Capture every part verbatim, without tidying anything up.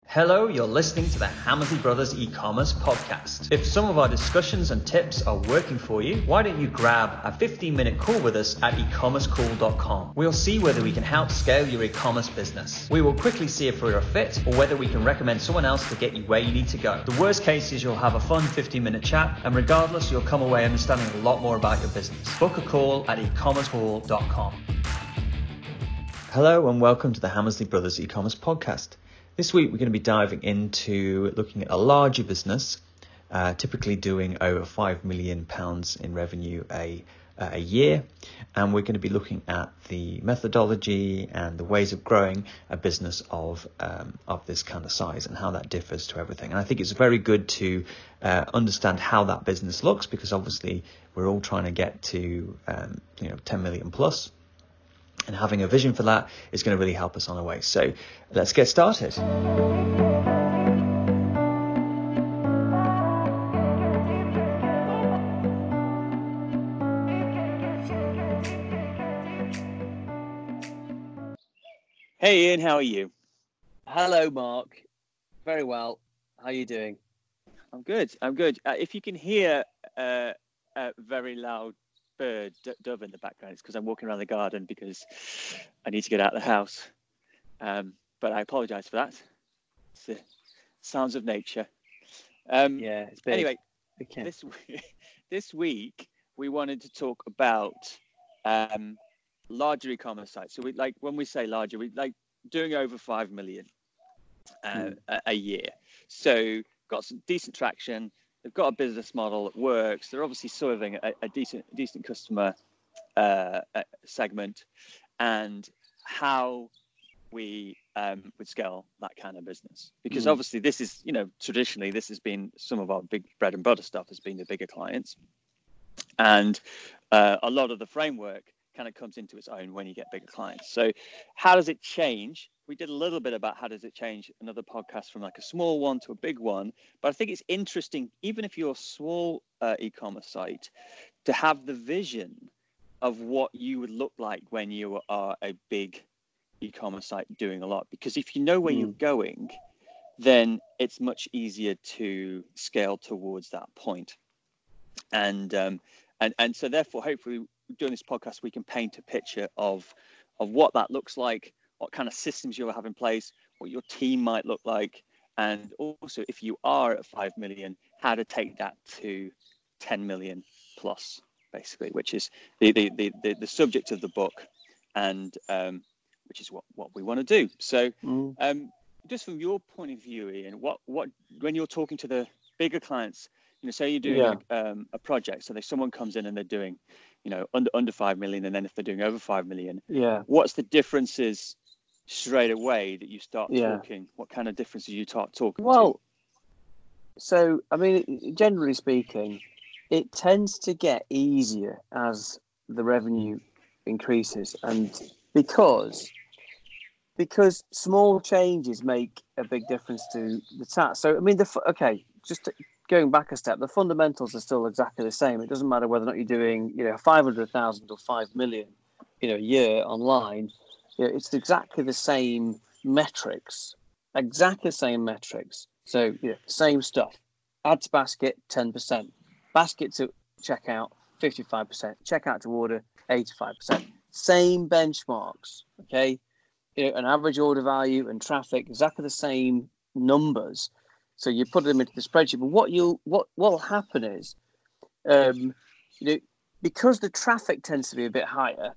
Hello, you're listening to the Hammersley Brothers e-commerce podcast. If some of our discussions and tips are working for you, why don't you grab a fifteen minute call with us at e commerce call dot com. We'll see whether we can help scale your e-commerce business. We will quickly see if we're a fit or whether we can recommend someone else to get you where you need to go. The worst case is you'll have a fun fifteen minute chat, and regardless, you'll come away understanding a lot more about your business. Book a call at e commerce call dot com. Hello and welcome to the Hammersley Brothers e-commerce podcast. This week, we're going to be diving into looking at a larger business, uh, typically doing over five million pounds in revenue a, uh, a year. And we're going to be looking at the methodology and the ways of growing a business of um, of this kind of size and how that differs to everything. And I think it's very good to uh, understand how that business looks, because obviously we're all trying to get to um, you know ten million plus. And having a vision for that is going to really help us on the way. So let's get started. Hey Ian, how are you? Hello, Mark. Very well. How are you doing? I'm good. I'm good. Uh, if you can hear uh, a very loud bird, d- dove in the background, it's because I'm walking around the garden because I need to get out of the house. Um, but I apologise for that. It's the sounds of nature. Um, yeah, it's big. Anyway, okay. this week, this week we wanted to talk about um, larger e-commerce sites. So we like when we say larger, we like doing over five million uh, mm. a, a year. So got some decent traction. They've got a business model that works. They're obviously serving a, a decent, decent customer uh, segment, and how we um, would scale that kind of business. Because mm. obviously, this is, you know, traditionally this has been some of our big bread and butter stuff has been the bigger clients, and uh, a lot of the framework kind of comes into its own when you get bigger clients. So, how does it change? We did a little bit about how does it change another podcast from like a small one to a big one. But I think it's interesting, even if you're a small uh, e-commerce site, to have the vision of what you would look like when you are a big e-commerce site doing a lot. Because if you know where mm. you're going, then it's much easier to scale towards that point. And um, and and so therefore, hopefully, doing this podcast, we can paint a picture of of what that looks like, what kind of systems you'll have in place, what your team might look like, and also if you are at five million, how to take that to ten million plus, basically, which is the the the, the, the subject of the book, and um, which is what, what we want to do. So mm. um, just from your point of view, Ian, what what when you're talking to the bigger clients, you know, say you're doing yeah. a, um, a project, so there's someone comes in and they're doing, you know, under under five million, and then if they're doing over five million, yeah, what's the differences straight away that you start yeah. talking? What kind of differences you start talking well, to? So, I mean, generally speaking, it tends to get easier as the revenue increases, and because because small changes make a big difference to the tax. So, I mean, the okay, just to, going back a step, the fundamentals are still exactly the same. It doesn't matter whether or not you're doing, you know, five hundred thousand or five million, you know, a year online. You know, it's exactly the same metrics, exactly the same metrics. So, you know, same stuff. Add to basket, ten percent. Basket to checkout, fifty-five percent. Checkout to order, eighty-five percent. Same benchmarks, okay? You know, an average order value and traffic, exactly the same numbers. So you put them into the spreadsheet. But what you'll what what will happen is, um, you know, because the traffic tends to be a bit higher,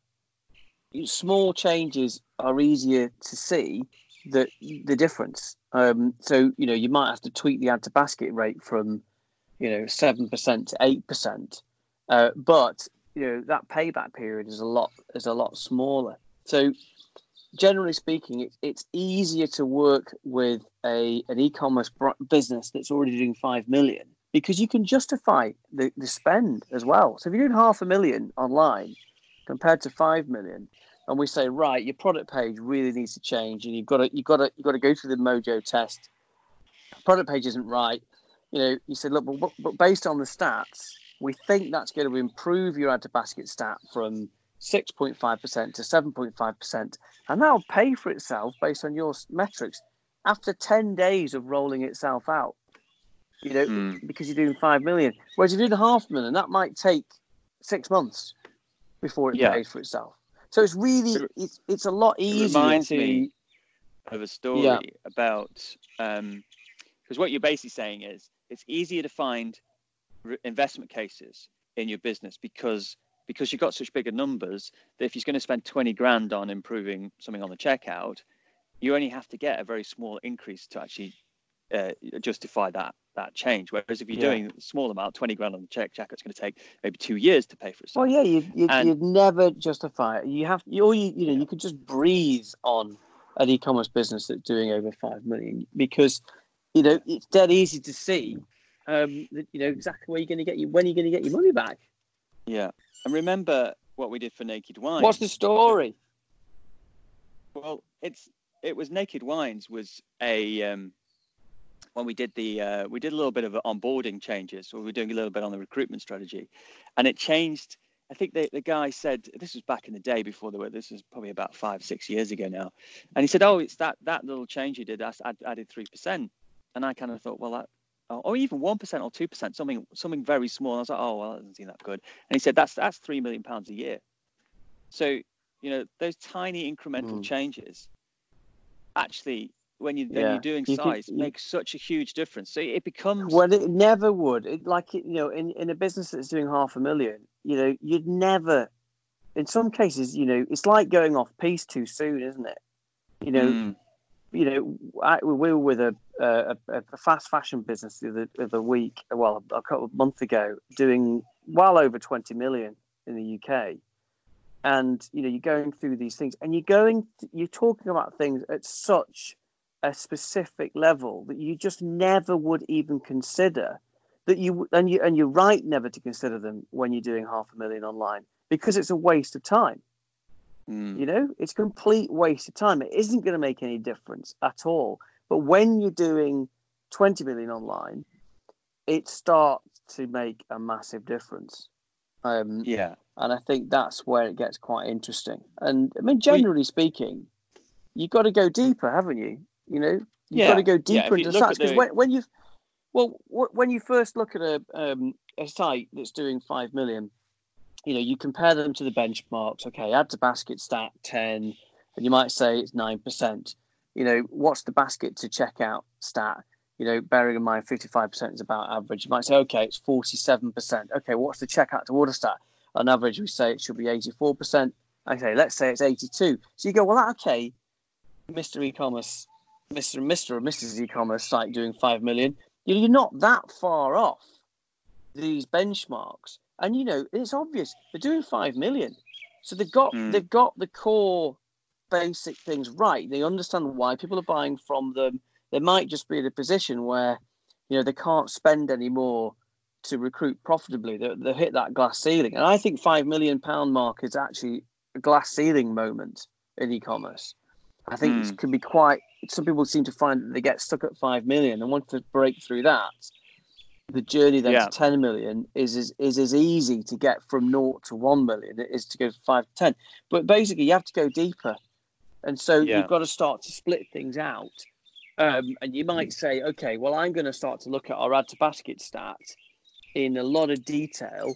small changes are easier to see the the difference. Um, so you know, you might have to tweak the add to basket rate from, you know, seven percent to eight percent, uh, but you know that payback period is a lot is a lot smaller. So generally speaking, it, it's easier to work with a an e-commerce business that's already doing five million because you can justify the, the spend as well. So if you're doing half a million online compared to five million, and we say, right, your product page really needs to change, and you've got to you've got to you've got to go through the Mojo test. Product page isn't right. You know, you said, look, but, but based on the stats, we think that's going to improve your add to basket stat from six point five percent to seven point five percent, and that'll pay for itself based on your metrics. after ten days of rolling itself out, you know, Mm. because you're doing five million. Whereas if you're doing half a million, that might take six months before it Yeah. pays for itself. So it's really, It- it's it's a lot It easier reminds to, me of a story Yeah. about um, because what you're basically saying is it's easier to find re- investment cases in your business because because you've got such bigger numbers that if you're going to spend twenty grand on improving something on the checkout, you only have to get a very small increase to actually uh, justify that that change. Whereas if you're Yeah. doing a small amount, twenty grand on the check checkout's going to take maybe two years to pay for itself. well, yeah, you'd, you'd, And you'd never justify it. You have, you, or you, you know, Yeah. you could just breathe on an e-commerce business that's doing over five million because, you know, it's dead easy to see, um, that, you know, exactly where you're going to get you, when you're going to get your money back. yeah, and remember what we did for Naked Wines. What's the story? Well, it's it was Naked Wines was a um, when we did the uh, we did a little bit of onboarding changes, so we were doing a little bit on the recruitment strategy, and it changed. I think the, the guy said this was back in the day before there were. This was probably about five six years ago now, and he said, "Oh, it's that that little change you did. I added three percent," and I kind of thought, well, that. Or even one percent or two percent, something something very small. I was like, oh well, that doesn't seem that good. And he said that's that's three million pounds a year. So you know those tiny incremental Mm. changes actually when you when Yeah. you're doing You can- size you- make such a huge difference. So it becomes Well, it never would. It, like, you know, in, in a business that's doing half a million, you know, you'd never, in some cases, you know, it's like going off piece too soon, isn't it? You know, Mm, you know, I, we were with a, a, a fast fashion business the other, the other week, well, a couple of months ago, doing well over twenty million in the U K. And, you know, you're going through these things and you're going, you're talking about things at such a specific level that you just never would even consider that you, and you, and you're right never to consider them when you're doing half a million online because it's a waste of time. mm, You know, it's a complete waste of time. It isn't going to make any difference at all. But when you're doing twenty million online, it starts to make a massive difference. Um, yeah. and I think that's where it gets quite interesting. And I mean, We- generally speaking, you've got to go deeper, haven't you? You know, you've Yeah. got to go Yeah, deeper if you into look stats at because the- when, when you, well, wh- when you first look at a um, a site that's doing five million, you know, you compare them to the benchmarks. Okay, add to basket stat ten, and you might say it's nine percent. You know, what's the basket to checkout stat? You know, bearing in mind fifty-five percent is about average. You might say, okay, it's forty-seven percent. Okay, what's the checkout to order stat? On average, we say it should be eighty-four percent. Okay, let's say it's eighty-two. So you go, well, okay, Mister E-commerce, Mister and Mister or Missus E-commerce site doing five million. You're not that far off these benchmarks. And, you know, it's obvious they're doing five million. So they've got, Mm. they've got the core basic things right. They understand why people are buying from them. They might just be in a position where, you know, they can't spend any more to recruit profitably. They, they hit that glass ceiling. And I think five million pound mark is actually a glass ceiling moment in e-commerce. I think Mm. it can be quite, some people seem to find that they get stuck at five million and want to break through that. The journey then Yeah. to ten million is, is is as easy to get from naught to one million it is to go from five to ten. But basically, you have to go deeper, and so Yeah. you've got to start to split things out. Um, and you might say, okay, well, I'm going to start to look at our add to basket stat in a lot of detail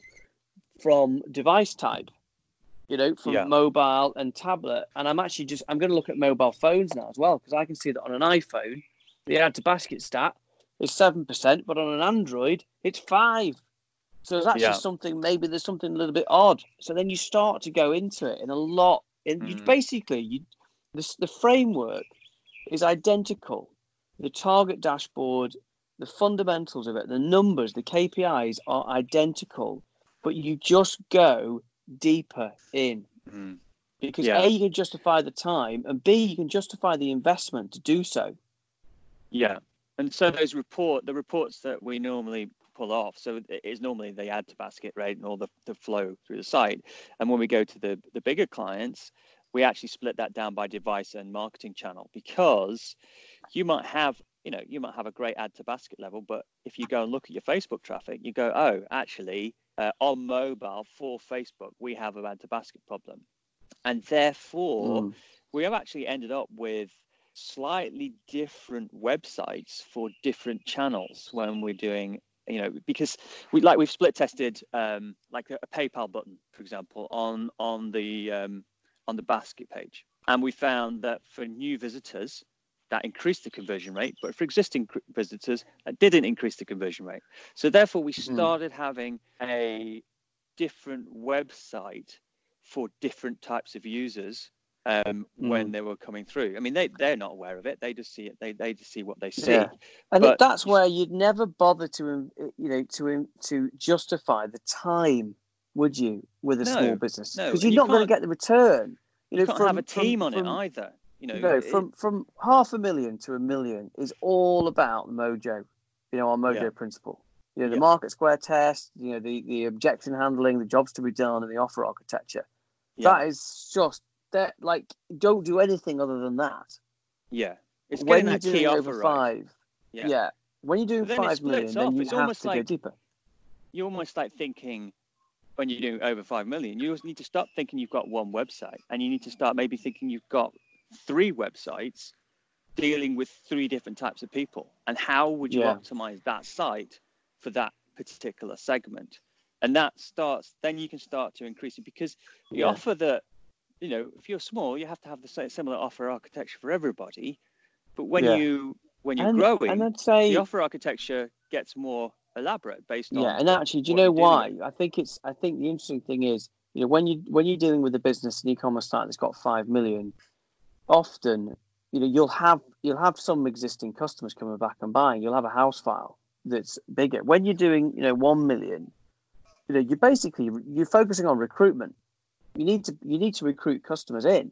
from device type. You know, from Yeah. mobile and tablet, and I'm actually just I'm going to look at mobile phones now as well because I can see that on an iPhone, the add to basket stat is seven percent, but on an Android, it's five. So there's actually Yeah. something, maybe there's something a little bit odd. So then you start to go into it in a lot. And you Mm. basically, you this, the framework is identical. The target dashboard, the fundamentals of it, the numbers, the K P Is are identical, but you just go deeper in. Mm. Because Yeah. A, you can justify the time, and B, you can justify the investment to do so. Yeah. And so those report the reports that we normally pull off, so it is normally they add to basket rate and all the, the flow through the site. And when we go to the, the bigger clients, we actually split that down by device and marketing channel because you might have, you know, you might have a great add to basket level, but if you go and look at your Facebook traffic, you go, oh, actually, uh, on mobile for Facebook, we have an add to basket problem. And therefore, Mm. we have actually ended up with slightly different websites for different channels when we're doing, you know, because we like we've split tested um, like a, a PayPal button, for example, on on the um, on the basket page, and we found that for new visitors that increased the conversion rate, but for existing visitors that didn't increase the conversion rate. So therefore, we started mm. having a different website for different types of users. Um, mm. when they were coming through. I mean, they, they're not aware of it. They just see it. They, they just see what they see. Yeah. And but that's where you'd never bother to, you know, to to justify the time, would you, with a no, small business? Because no, you're you not going to get the return. You, you know, can't from, have a team from, on from, it either. You know, you know it, from, from half a million to a million is all about the mojo, you know, our mojo yeah. principle. You know, the yeah. market square test, you know, the, the objection handling, the jobs to be done, and the offer architecture. Yeah. That is just... That, like, don't do anything other than that. Yeah, it's when you're doing over five. Right. Yeah. yeah, when you're doing five million, then you it's have to like, go deeper. You're almost like thinking when you're doing over five million, you need to stop thinking you've got one website, and you need to start maybe thinking you've got three websites dealing with three different types of people, and how would you yeah. optimize that site for that particular segment? And that starts. Then you can start to increase it, because the yeah. offer that. You know, if you're small, you have to have the same similar offer architecture for everybody. But when yeah. you when you're and, growing, and I'd say, the offer architecture gets more elaborate based yeah, on. Yeah, and actually, do you know why? I think it's. I think the interesting thing is, you know, when you when you're dealing with a business, an e-commerce site that's got five million, often, you know, you'll have you'll have some existing customers coming back and buying. You'll have a house file that's bigger. When you're doing, you know, one million, you know, you're basically you're focusing on recruitment. You need to you need to recruit customers in,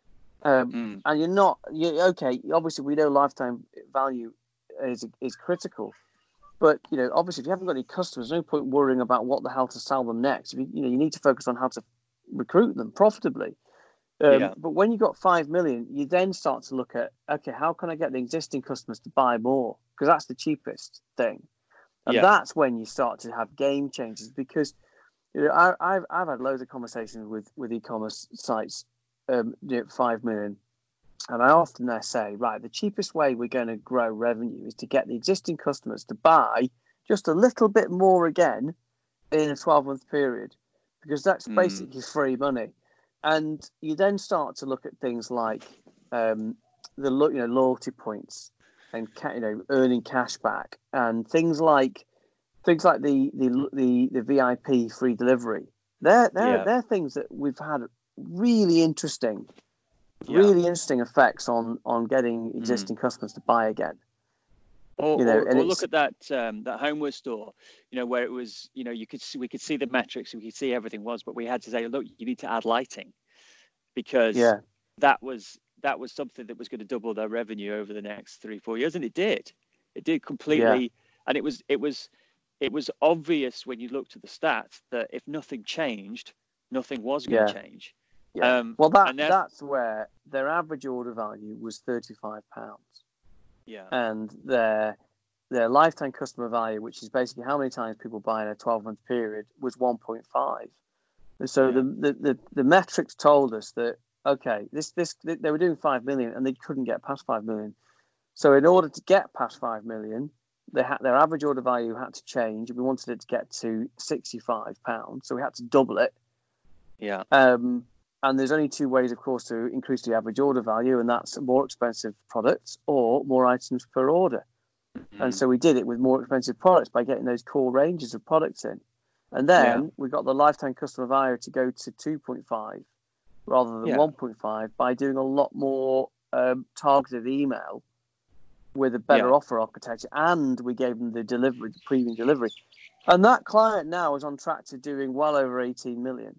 um, mm. and you're not. You okay? Obviously, we know lifetime value is is critical, but you know, obviously, if you haven't got any customers, there's no point worrying about what the hell to sell them next. You, you know, you need to focus on how to recruit them profitably. Um, yeah. But when you've got five million, you then start to look at, okay, how can I get the existing customers to buy more? Because that's the cheapest thing, and yeah. that's when you start to have game changers, because. You know, I, I've I've had loads of conversations with, with e-commerce sites, um, you know, five million, and I often there say, right, the cheapest way we're going to grow revenue is to get the existing customers to buy just a little bit more again in a twelve month period, because that's mm. basically free money, and you then start to look at things like um, the you know loyalty points and you know earning cash back and things like. Things like the, the the the V I P free delivery, they're they're, yeah. they're things that we've had really interesting, yeah. really interesting effects on on getting existing mm. customers to buy again. Or, you know, or, or look at that um, that homeware store, you know, where it was, you know, you could see, we could see the metrics, we could see everything was, but we had to say, look, you need to add lighting, because yeah. that was that was something that was going to double their revenue over the next three four years, and it did, it did completely, yeah. and it was it was. It was obvious when you looked at the stats that if nothing changed, nothing was going to yeah. change. Yeah. Um, well, that that's where their average order value was thirty-five pounds. Yeah. And their their lifetime customer value, which is basically how many times people buy in a twelve month period, was one point five. And so yeah. the, the, the, the metrics told us that, okay, this this they were doing five million and they couldn't get past five million. So in order to get past five million, They had, their average order value had to change. We wanted it to get to sixty-five pounds, so we had to double it. Yeah. Um, and there's only two ways, of course, to increase the average order value, and that's more expensive products or more items per order. Mm-hmm. And so we did it with more expensive products by getting those core ranges of products in. And then yeah. we got the lifetime customer value to go to two point five rather than yeah. one point five by doing a lot more um, targeted email with a better yeah. offer architecture, and we gave them the delivery, the premium delivery. And that client now is on track to doing well over eighteen million.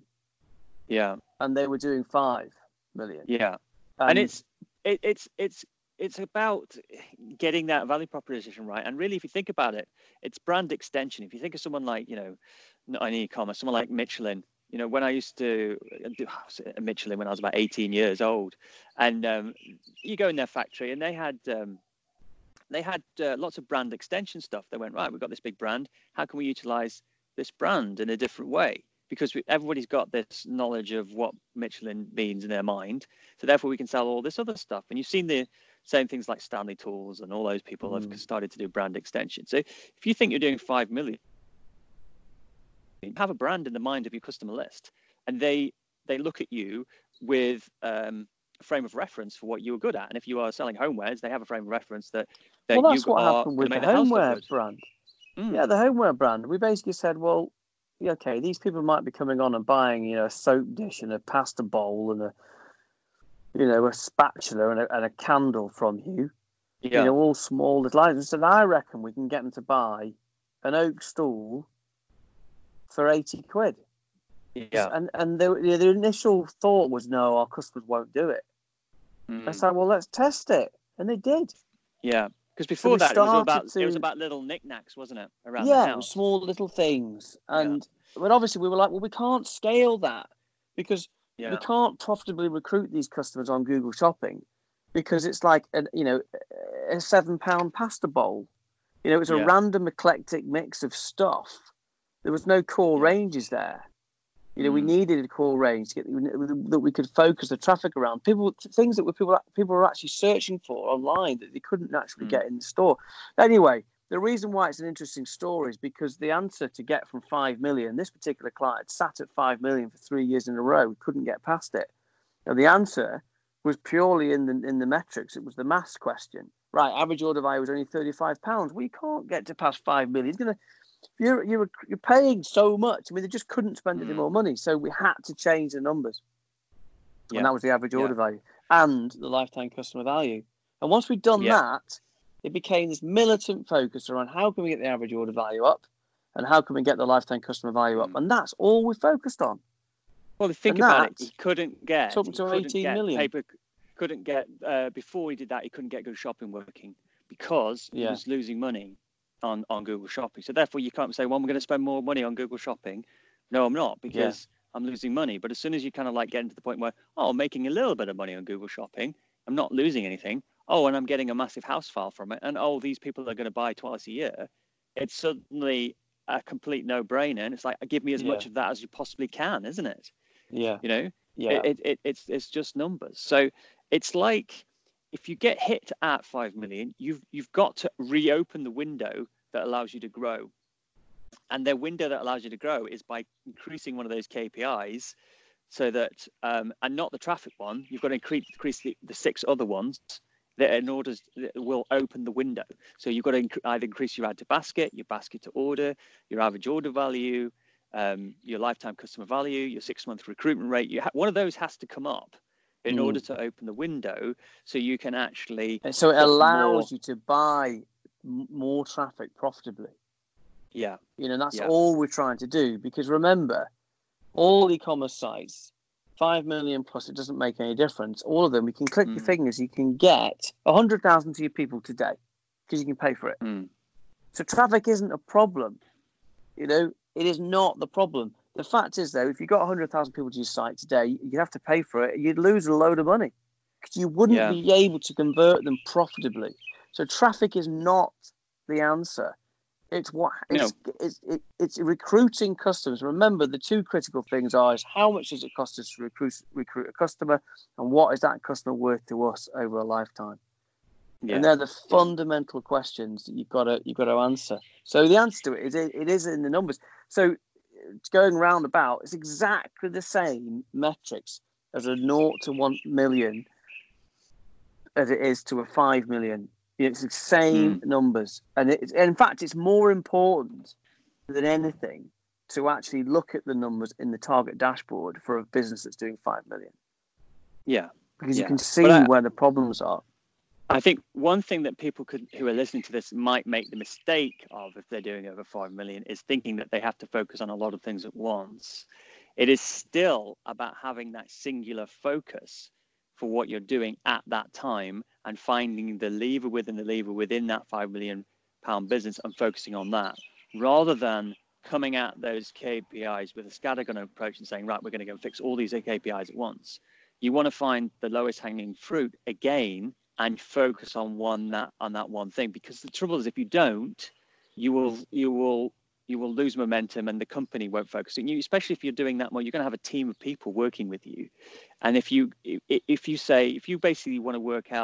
Yeah. And they were doing five million. Yeah. And, and it's, it, it's, it's, it's about getting that value proposition right. And really, if you think about it, it's brand extension. If you think of someone like, you know, not an e-commerce, someone like Michelin, you know, when I used to do Michelin when I was about eighteen years old, and um, you go in their factory and they had, um, They had uh, lots of brand extension stuff. They went, right, we've got this big brand. How can we utilize this brand in a different way? Because we, everybody's got this knowledge of what Michelin means in their mind. So therefore, we can sell all this other stuff. And you've seen the Same things like Stanley Tools and all those people Mm. have started to do brand extension. So if you think you're doing five million, have a brand in the mind of your customer list, and they they look at you with um, a frame of reference for what you are good at. And if you are selling homewares, they have a frame of reference that, that Well, that's you what are happened going with to the make the house look homeware good. brand. Mm. Yeah, the homeware brand. We basically said, well, yeah, okay, these people might be coming on and buying, you know, a soap dish and a pasta bowl and a, you know, a spatula and a, and a candle from you. Yeah. You know, all small little items. And I reckon we can get them to buy an oak stool for eighty quid. Yeah. And and the, the initial thought was, no, our customers won't do it. Mm. I said, well, let's test it. And they did. Yeah. Because So before we that, it was all about started it was to- about little knickknacks, wasn't it, around yeah, the it was house? small little things. And but obviously we were like, well, we can't scale that because Yeah. we can't profitably recruit these customers on Google Shopping because it's like a, you know, a seven pound pasta bowl. You know, it's a Yeah. random eclectic mix of stuff. There was no core Yeah. ranges there. You know, we Mm. needed a core range to get, that we could focus the traffic around. People, things that were people people were actually searching for online that they couldn't actually Mm. get in the store. Anyway, the reason why it's an interesting story is because the answer to get from five million, this particular client sat at five million for three years in a row, couldn't get past it. And the answer was purely in the in the metrics. It was the maths question. Right, average order value was only thirty-five pounds. We can't get to past five million. It's gonna You're you're you're paying so much. I mean, they just couldn't spend any Mm. more money, so we had to change the numbers, Yeah. and that was the average Yeah. order value and the lifetime customer value. And once we'd done Yeah. that, it became this militant focus around how can we get the average order value up, and how can we get the lifetime customer value up, Mm. and that's all we focused on. Well, think And about it. that He couldn't get. took him he to couldn't eighteen get million. Paper, couldn't get uh, before he did that. He couldn't get Google Shopping working because he Yeah. was losing money on, on Google Shopping. So therefore, you can't say, "Well, I'm going to spend more money on Google Shopping." No, I'm not, because I'm losing money. But as soon as you kind of like getting to the point where, oh, I'm making a little bit of money on Google Shopping, I'm not losing anything. Oh, and I'm getting a massive house file from it, and oh, these people are going to buy twice a year. It's suddenly a complete no-brainer, and it's like, give me as Yeah. much of that as you possibly can, isn't it? Yeah, You know, yeah, it, it, it it's it's just numbers. So it's like if you get hit at five million, you've you've got to reopen the window that allows you to grow, and the window that allows you to grow is by increasing one of those K P Is, so that um, and not the traffic one. You've got to increase increase the, the six other ones that in order that will open the window. So you've got to inc- either increase your add to basket, your basket to order, your average order value, um, your lifetime customer value, your six-month recruitment rate. You ha- one of those has to come up in Mm. order to open the window, so you can actually. and so it put allows more- you to buy m- more traffic profitably. Yeah, You know, that's Yeah. all we're trying to do. Because remember, all e-commerce sites, five million plus, it doesn't make any difference. All of them, you can click your Mm. fingers, you can get one hundred thousand to your people today because you can pay for it. mm, So traffic isn't a problem. You know, it is not the problem. The fact is, though, if you got one hundred thousand people to your site today, you'd have to pay for it. You'd lose a load of money because you wouldn't Yeah. be able to convert them profitably. So traffic is not the answer. It's what it's it's, it, it's recruiting customers. Remember, the two critical things are: is how much does it cost us to recruit recruit a customer, and what is that customer worth to us over a lifetime? yeah, And they're the fundamental questions that you've got to you've got to answer. So the answer to it is it, it is in the numbers. So it's going round about, it's exactly the same metrics as a naught to one million as it is to a five million. It's the same numbers, and it's, in fact, it's more important than anything to actually look at the numbers in the target dashboard for a business that's doing five million, yeah. because you Yeah. can see But I- where the problems are. I think one thing that people could who are listening to this might make the mistake of, if they're doing over five million, is thinking that they have to focus on a lot of things at once. It is still about having that singular focus for what you're doing at that time, and finding the lever within the lever within that five million pound business and focusing on that, rather than coming at those K P Is with a scattergun approach and saying, right, we're going to go fix all these K P Is at once. You want to find the lowest hanging fruit again and focus on one that on that one thing, because the trouble is, if you don't, you will you will you will lose momentum, and the company won't focus on you. Especially if you're doing that more, you're going to have a team of people working with you. And if you if you say if you basically want to work out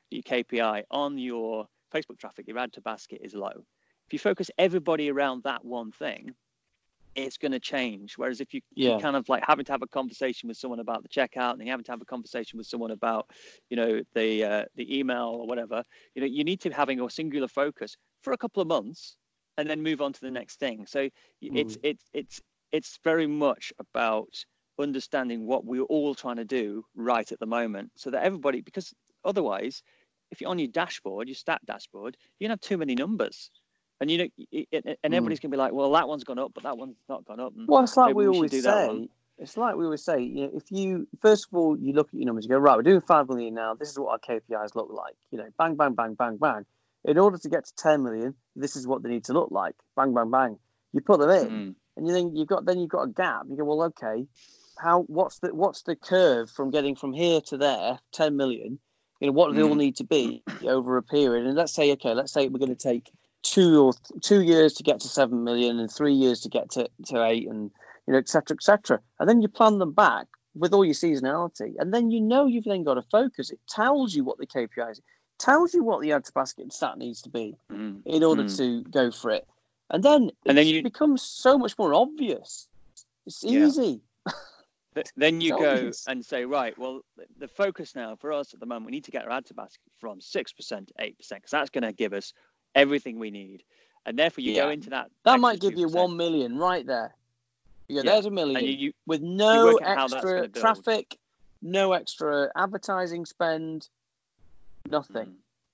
your K P I on your Facebook traffic, your add to basket is low. If you focus everybody around that one thing, it's going to change. Whereas if you, Yeah. you kind of like having to have a conversation with someone about the checkout, and you having to have a conversation with someone about, you know, the uh, the email or whatever, you know, you need to be having a singular focus for a couple of months and then move on to the next thing. So mm. it's it's it's it's very much about understanding what we're all trying to do right at the moment, so that everybody, because otherwise, if you're on your dashboard, your stat dashboard, you're gonna have too many numbers. And you know, and everybody's mm. gonna be like, "Well, that one's gone up, but that one's not gone up." And well, it's like we, we always say. It's like we always say. You know, if you first of all you look at your numbers, you go, right, we're doing five million now. This is what our K P Is look like. You know, bang, bang, bang, bang, bang. In order to get to ten million, this is what they need to look like. Bang, bang, bang. You put them in, mm. and you think you've got then you've got a gap. You go, well, okay, how? What's the what's the curve from getting from here to there, ten million? You know, what do they mm. all need to be over a period? And let's say, okay, let's say we're going to take two or th- two years to get to seven million and three years to get to, to eight, and you know, et cetera, et cetera. And then you plan them back with all your seasonality, and then you know you've then got to focus. It tells you what the K P Is, tells you what the add to basket stat needs to be mm. in order mm. to go for it, and then and it then you becomes so much more obvious. It's easy. Yeah. Then you go obvious. And say, right, well, the focus now for us at the moment, we need to get our add to basket from six percent to eight percent, because that's going to give us everything we need, and therefore you yeah. go into that. That might give you one million right there. Yeah, yeah. There's a million you, you, with no extra traffic, no extra advertising spend, nothing. Mm.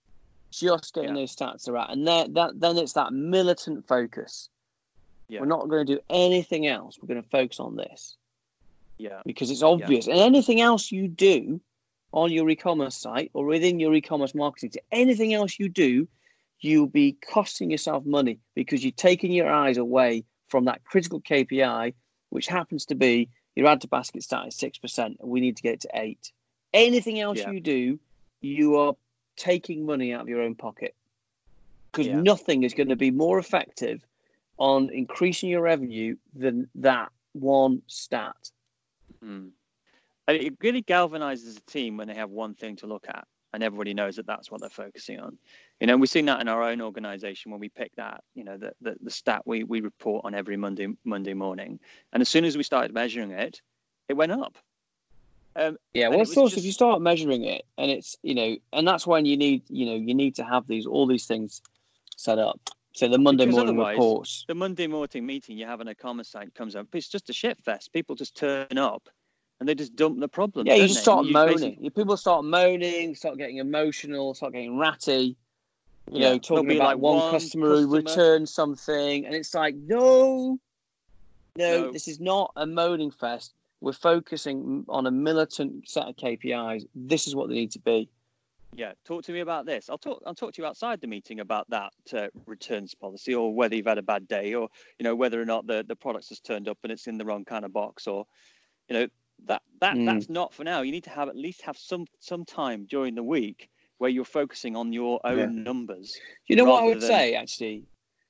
Just getting yeah. those stats are out, and then that then it's that militant focus. Yeah. We're not going to do anything else. We're going to focus on this. Yeah, because it's obvious, yeah. and anything else you do on your e-commerce site or within your e-commerce marketing, anything else you do, you'll be costing yourself money because you're taking your eyes away from that critical K P I, which happens to be your add to basket stat is six percent, and we need to get it to eight. Anything else yeah. you do, you are taking money out of your own pocket, because yeah. nothing is going to be more effective on increasing your revenue than that one stat. Mm. And it really galvanizes a team when they have one thing to look at, and everybody knows that that's what they're focusing on. You know, we've seen that in our own organization when we pick that, you know, the, the, the stat we, we report on every Monday Monday morning. And as soon as we started measuring it, it went up. Um, yeah, well, of course, just... if you start measuring it, and it's, you know, and that's when you need, you know, you need to have these, all these things set up. So the Monday because morning reports. The Monday morning meeting you have on a commerce site comes up. It's just a shit fest. People just turn up and they just dump the problem. Yeah, you just they? start you moaning. basically... People start moaning, start getting emotional, start getting ratty. You yeah, know, talking about like one, one customer, customer who returned something, and it's like, no, no, no, this is not a moaning fest. We're focusing on a militant set of K P Is. This is what they need to be. Yeah, talk to me about this. I'll talk. I'll talk to you outside the meeting about that uh, returns policy, or whether you've had a bad day, or you know whether or not the the product has turned up and it's in the wrong kind of box, or you know that that mm. that's not for now. You need to have at least have some some time during the week where you're focusing on your own yeah. numbers. You know what I would than... say actually.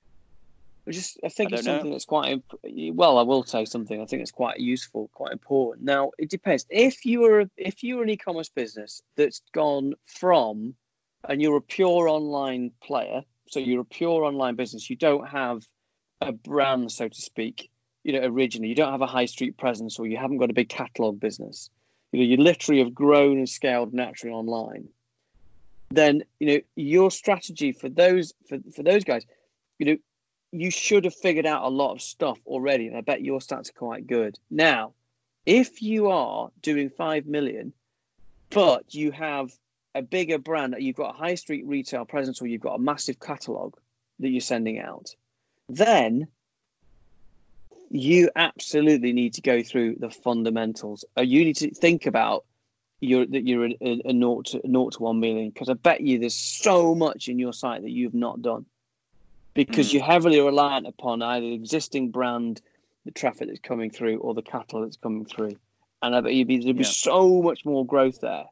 I just I think I it's something know. that's quite imp- well. I will say something. I think it's quite useful, quite important. Now it depends. If you are if you are an e-commerce business that's gone from, and you're a pure online player, so you're a pure online business. You don't have a brand, so to speak. You know, originally you don't have a high street presence, or you haven't got a big catalog business. You know, you literally have grown and scaled naturally online. Then you know your strategy for those for, for those guys. You know. You should have figured out a lot of stuff already, and I bet your stats are quite good. Now, if you are doing five million, but you have a bigger brand, you've got a high street retail presence, or you've got a massive catalogue that you're sending out, then you absolutely need to go through the fundamentals. Uh, you need to think about your, that you're a, a, a naught to, a naught to one million, because I bet you there's so much in your site that you've not done. Because mm. you're heavily reliant upon either the existing brand, the traffic that's coming through, or the catalogue that's coming through. And I bet you'd be, there'd be yeah. so much more growth there.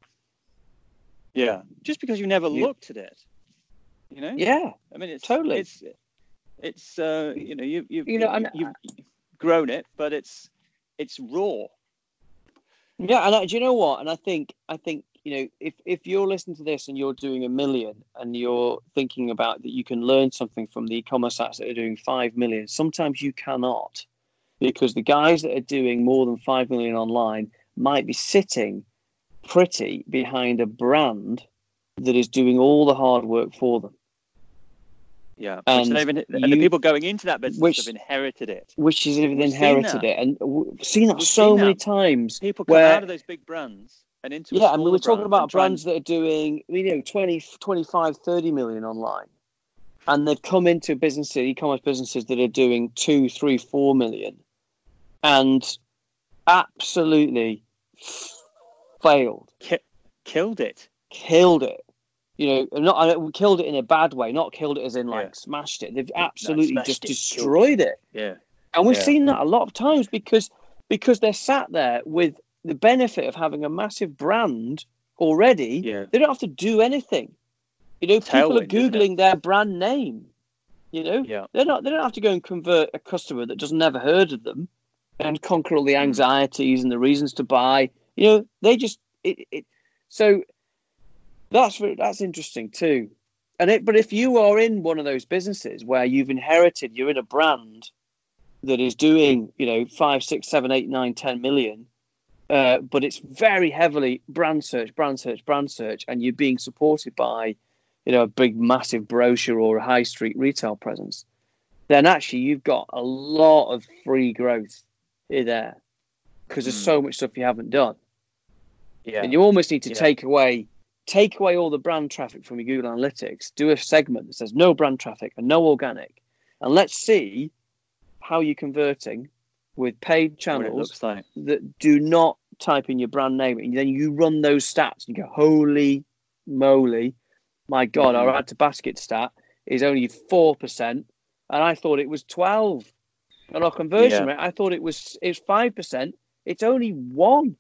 Yeah, just because you never you, looked at it, you know? Yeah, I mean, it's totally. It's, it's uh, you know, you, you've, you know, you, you've grown it, but it's it's raw. Yeah, and I, do you know what? And I think, I think you know, if, if you're listening to this and you're doing a million and you're thinking about that you can learn something from the e-commerce sites that are doing five million, sometimes you cannot, because the guys that are doing more than five million online might be sitting pretty behind a brand that is doing all the hard work for them. Yeah, and, which they've in, you, and the people going into that business which, have inherited it. Which is they've inherited it, and we've seen that we've so seen many that. times. People come where, out of those big brands and into yeah, a I mean, we're talking brand about brands and... that are doing, you know, twenty, twenty-five, thirty million online, and they've come into businesses, e-commerce businesses that are doing two, three, four million, and absolutely failed, Ki- killed it, killed it. You know, not I killed it in a bad way, not killed it as in like yeah. smashed it. They've absolutely no, just it, destroyed it. it. Yeah, and we've yeah. seen that a lot of times because because they're sat there with the benefit of having a massive brand already. Yeah. They don't have to do anything. You know, people Tailwind, are googling their brand name. You know, yeah. they're not. They don't have to go and convert a customer that doesn't never heard of them and conquer all the anxieties mm. and the reasons to buy. You know, they just it. it so. That's that's interesting too, and it. But if you are in one of those businesses where you've inherited, you're in a brand that is doing, you know, five, six, seven, eight, nine, ten million, uh, but it's very heavily brand search, brand search, brand search, and you're being supported by, you know, a big, massive brochure or a high street retail presence, then actually you've got a lot of free growth here there because mm. there's so much stuff you haven't done. Yeah, and you almost need to yeah. take away. Take away all the brand traffic from your Google Analytics, do a segment that says no brand traffic and no organic, and let's see how you're converting with paid channels like. that do not type in your brand name. And then you run those stats and you go, holy moly, my God, mm-hmm. our add to basket stat is only four percent. And I thought it was twelve. And our conversion yeah. rate, I thought it was it's five percent. It's only one.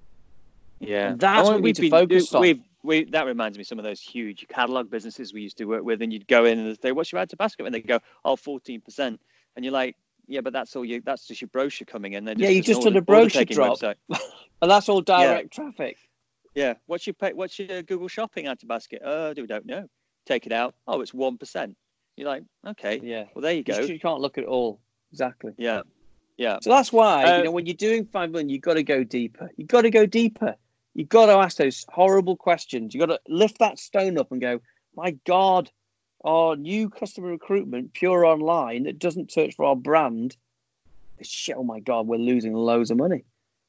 Yeah. And that's oh, what we need to been, focus on. We've, We, that reminds me of some of those huge catalog businesses we used to work with, and you'd go in and say, "What's your add to basket?" And they go, "Oh, fourteen percent." And you're like, "Yeah, but that's all you. That's just your brochure coming in." Just yeah, you just did a brochure drop, and that's all direct yeah. traffic. Yeah. What's your pay, What's your Google Shopping add to basket? Oh, we don't know. Take it out. Oh, it's one percent. You're like, okay. Yeah. Well, there you go. You can't look at it all exactly. Yeah. Yeah. So that's why uh, you know when you're doing five million, you've got to go deeper. You've got to go deeper. You've got to ask those horrible questions. You've got to lift that stone up and go, my God, our new customer recruitment, pure online, that doesn't search for our brand, shit, oh my God, we're losing loads of money.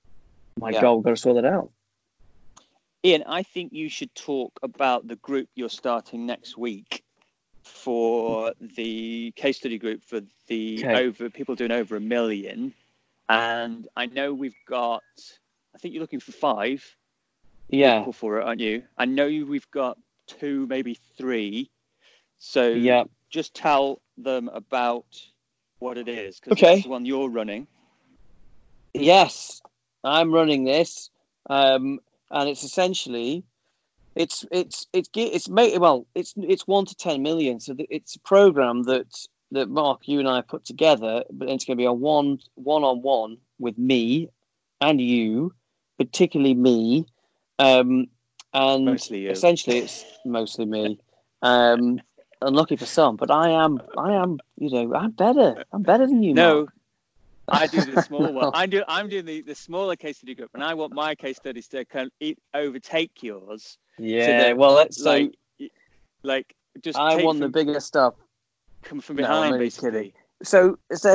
My yeah. God, we've got to sort that out. Ian, I think you should talk about the group you're starting next week for the case study group for the okay. over people doing over a million. And I know we've got, I think you're looking for five. Yeah, people for it, aren't you? I know you, we've got two, maybe three. So yeah, just tell them about what it is, because okay. that's the one you're running. Yes, I'm running this, um, and it's essentially it's it's it's it's made well. It's it's one to ten million. So it's a program that that Mark, you and I put together, but it's going to be a one one on one with me and you, particularly me. Um, and mostly you. Essentially it's mostly me. Um, unlucky for some, but I am, I am, you know, I'm better. I'm better than you, No, Mark. I do the small one. I do, I'm doing the, the smaller case study group, and I want my case studies to kind of overtake yours. Yeah, so that, well, let's like, so, like just I take want from, the bigger stuff. Come from behind, no, I'm basically. Kidding. So, so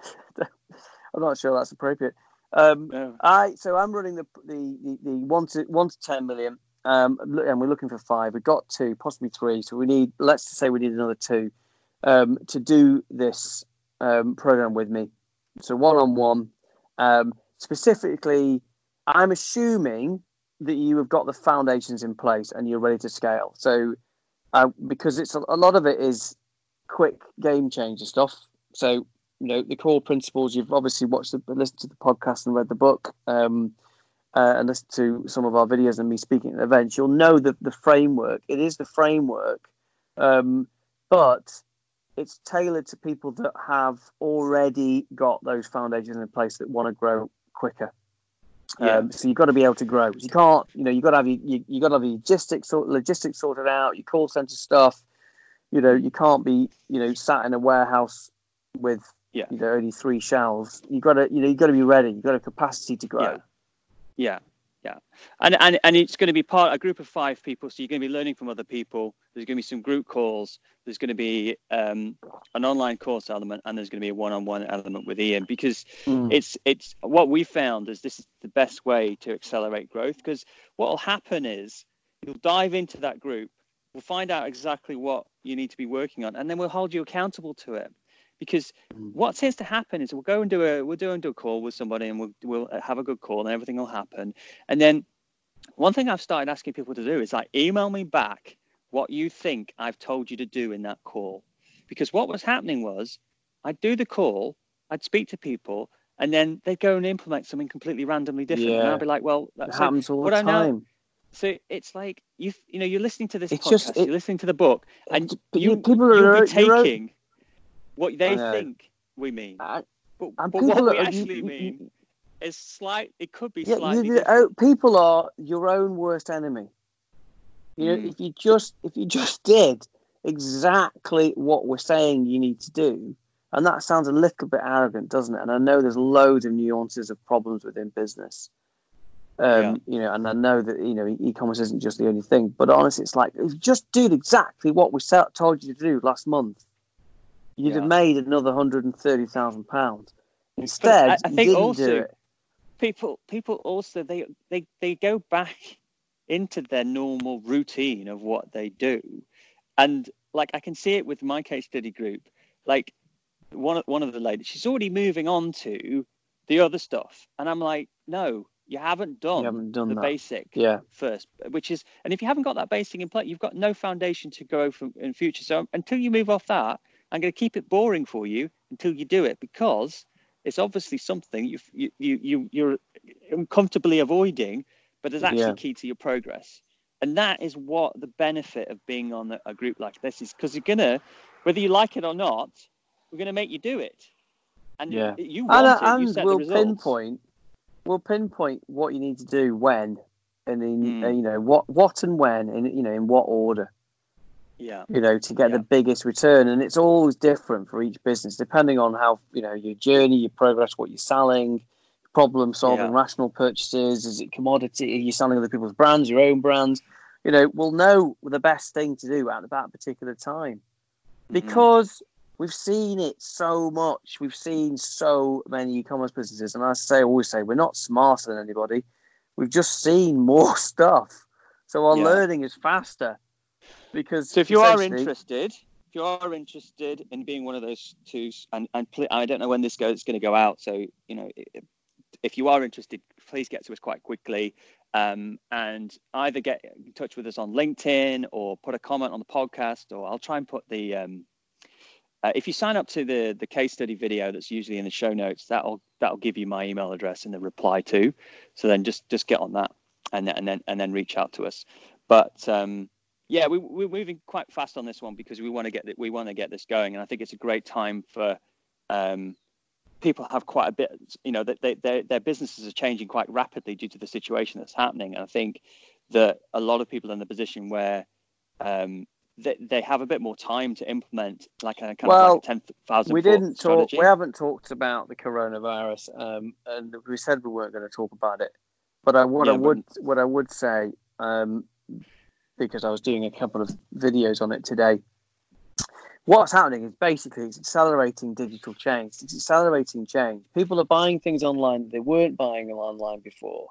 I'm not sure that's appropriate. Um, no. I so I'm running the the the, the one to one to ten million, um, and we're looking for five. We've got two, possibly three. So we need, let's just say we need another two, um, to do this um, program with me. So one on one, um, specifically, I'm assuming that you have got the foundations in place and you're ready to scale. So uh, because it's a, a lot of it is quick game changer stuff. So. You know, the core principles, you've obviously watched, the, listened to the podcast and read the book, um, uh, and listened to some of our videos and me speaking at events. You'll know the, the framework. It is the framework, um, but it's tailored to people that have already got those foundations in place that want to grow quicker. Yeah. Um, so you've got to be able to grow. You can't, you know, you've got to have your, you, you got to have your logistics, sort logistics sorted out, your call center stuff. You know, you can't be, you know, sat in a warehouse with, yeah. you know, only three shelves. You got to, you know, you got to be ready. You've got a capacity to grow. Yeah. Yeah. Yeah. And, and, and it's going to be part a group of five people. So you're going to be learning from other people. There's going to be some group calls. There's going to be um, an online course element, and there's going to be a one-on-one element with Ian, because Mm. it's, it's what we found is this is the best way to accelerate growth. Because what will happen is you'll dive into that group. We'll find out exactly what you need to be working on, and then we'll hold you accountable to it. Because what tends to happen is we'll go and do a we'll do and do a call with somebody, and we'll we'll have a good call, and everything will happen. And then one thing I've started asking people to do is like email me back what you think I've told you to do in that call. Because what was happening was I'd do the call, I'd speak to people, and then they'd go and implement something completely randomly different. Yeah. And I'd be like, well, It so happens all what the I know. time. So it's like you you know you're listening to this It's podcast, just- it- you're listening to the book, and but you you- people are you'll your- be your own- taking what they I know. think we mean. I- But, and but people what we are- you- actually you- mean is slight. It could be Yeah, you, slightly you- different. oh, people are your own worst enemy. You know, Mm. if you just if you just did exactly what we're saying you need to do, and that sounds a little bit arrogant, doesn't it? And I know there's loads of nuances of problems within business. Um, Yeah. You know, and I know that you know e-commerce isn't just the only thing, but honestly, it's like if you just did exactly what we set, told you to do last month, you'd Yeah. have made another hundred and thirty thousand pounds. Instead, I- I you think didn't also- do it. people people also they they they go back into their normal routine of what they do, and like I can see it with my case study group. Like one one of the ladies, she's already moving on to the other stuff, and I'm like, no, you haven't done, You haven't done the that. basic Yeah. first, which is, and if you haven't got that basic in place, you've got no foundation to grow from in future. So until you move off that, I'm going to keep it boring for you until you do it, because it's obviously something you you you you're comfortably avoiding, but it's actually Yeah. key to your progress. And that is what the benefit of being on a, a group like this is, because you're gonna, whether you like it or not, we're gonna make you do it. And Yeah. you, you want And, it, you and set we'll the results. pinpoint, we'll pinpoint what you need to do when, and in Mm. uh, you know what, what and when, and you know in what order. Yeah. You know to get Yeah. the biggest return, and it's always different for each business, depending on how you know your journey, your progress, what you're selling, problem solving, Yeah. rational purchases. Is it commodity? Are you selling other people's brands, your own brands? You know, we'll know the best thing to do at that particular time, because we've seen it so much. We've seen so many e-commerce businesses, and I say, always say, we're not smarter than anybody. We've just seen more stuff, so our Yeah. learning is faster. Because So if you are essentially- interested, if you are interested in being one of those two, and, and pl- I don't know when this goes, it's going to go out. So, you know, if, if you are interested, please get to us quite quickly, um, and either get in touch with us on LinkedIn or put a comment on the podcast, or I'll try and put the, um, uh, if you sign up to the, the case study video that's usually in the show notes, that'll, that'll give you my email address in the reply to. So then just, just get on that and then, and then, and then reach out to us. But, um, yeah, we, we're moving quite fast on this one because we want to get th- we want to get this going, and I think it's a great time for um, people have quite a bit. You know, that they, they, their businesses are changing quite rapidly due to the situation that's happening, and I think that a lot of people are in the position where um, they they have a bit more time to implement like a kind Well, of like a ten thousand. we didn't talk. strategy. We haven't talked about the coronavirus, um, and we said we weren't going to talk about it. But I, what Yeah, I but- would, what I would say, um, because I was doing a couple of videos on it today. What's happening is basically it's accelerating digital change. It's accelerating change. People are buying things online that they weren't buying online before.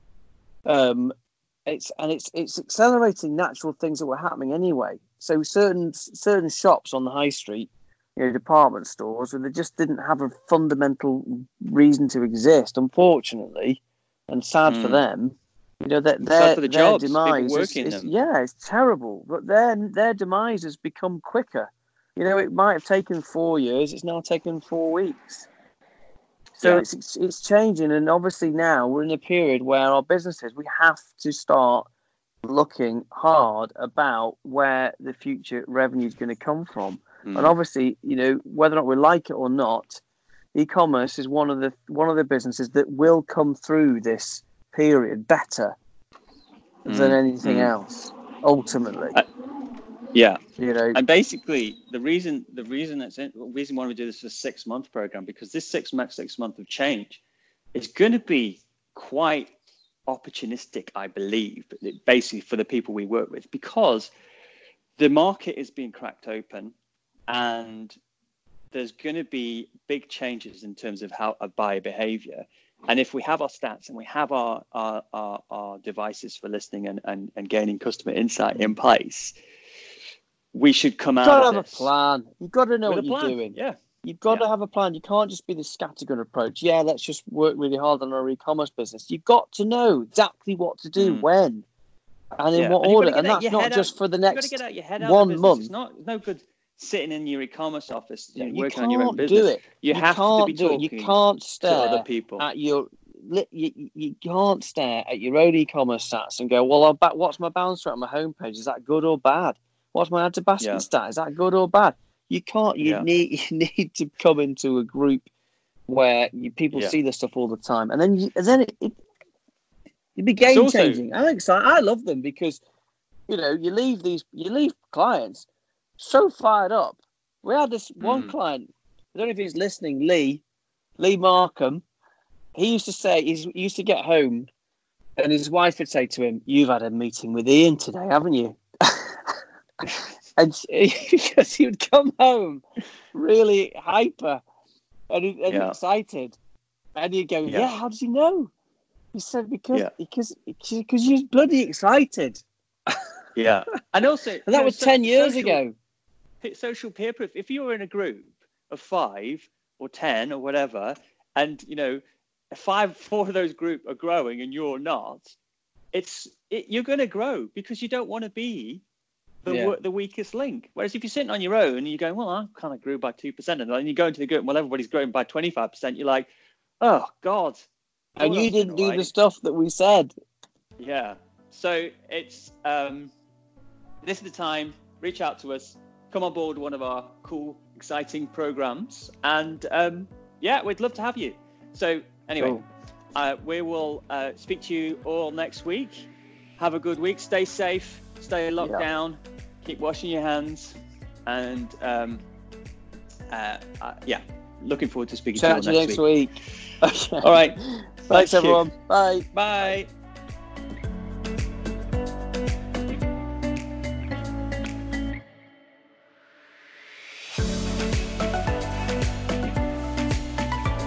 Um, it's and it's it's accelerating natural things that were happening anyway. So certain certain shops on the high street, you know, department stores, where they just didn't have a fundamental reason to exist, unfortunately, and sad for Mm. them. You know that Sad their, for the their jobs, people demise is, working is them. yeah, it's terrible. But their their demise has become quicker. You know, it might have taken four years. It's now taken four weeks. So Yeah. it's, it's it's changing, and obviously now we're in a period where our businesses we have to start looking hard about where the future revenue is going to come from. Mm. And obviously, you know, whether or not we like it or not, e-commerce is one of the one of the businesses that will come through this period better mm. than anything mm. else. Ultimately, uh, yeah, you know, and basically the reason the reason that's in, the reason why we do this is a six month program, because this six month six month of change is going to be quite opportunistic, I believe, basically for the people we work with, because the market is being cracked open and there's going to be big changes in terms of how a buyer behavior. And if we have our stats and we have our our, our, our devices for listening and, and, and gaining customer insight in place, we should come out of this. You've got to have a plan. You've got to know With what you're doing. Yeah. You've got yeah. to have a plan. You can't just be the scattergun approach. Yeah, let's just work really hard on our e-commerce business. You've got to know exactly what to do, mm. when, and in yeah. what and order. And that's not just out, for the next you've got to get out your head out one of month. It's not it's no good sitting in your e-commerce office yeah, and you working can't on your own business. Do it. You, you have can't to be do talking it. You can't stare to other people. At your, you, you can't stare at your own e-commerce stats and go, well, I'll back, what's my bounce rate on my homepage? Is that good or bad? What's my add to basket yeah. stat? Is that good or bad? You can't. You yeah. need. You need to come into a group where you, people yeah. see this stuff all the time, and then you, and then it, it it'd be game changing. I'm excited. I love them because, you know, you leave these, you leave clients so fired up. We had this one mm. client. I don't know if he's listening. Lee, Lee Markham. He used to say he's, he used to get home, and his wife would say to him, "You've had a meeting with Ian today, haven't you?" And because he would come home really hyper and, and yeah. excited, and he'd go, "Yeah, yeah how does he know?" He said, "Because yeah. because because you're bloody excited." Yeah, and also and that know, was so, ten years social, ago. Social peer proof. If you're in a group of five or ten or whatever, and you know, five, four of those group are growing and you're not, it's it, you're going to grow because you don't want to be the yeah. the weakest link. Whereas if you're sitting on your own and you're going, well, I kind of grew by two percent, and then you go into the group, well, everybody's growing by twenty-five percent. You're like, oh God. And you didn't do right. the stuff that we said. Yeah. So it's um, this is the time. Reach out to us. Come on board one of our cool, exciting programs, and um, yeah, we'd love to have you. So anyway, cool. uh, we will uh, speak to you all next week. Have a good week. Stay safe. Stay locked yeah. down. Keep washing your hands, and um, uh, uh, yeah, looking forward to speaking Chat to you all next, next week. week. Okay. All right. Thanks, everyone. Bye. Bye.